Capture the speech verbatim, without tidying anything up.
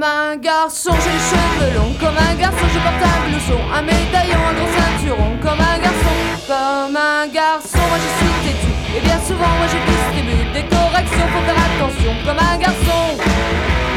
Comme un garçon, j'ai les cheveux longs. Comme un garçon, je porte un blouson, un médaillon, un gros ceinturon. Comme un garçon, comme un garçon, moi je suis têtu. Et bien souvent, moi je distribue des corrections, faut faire attention. Comme un garçon.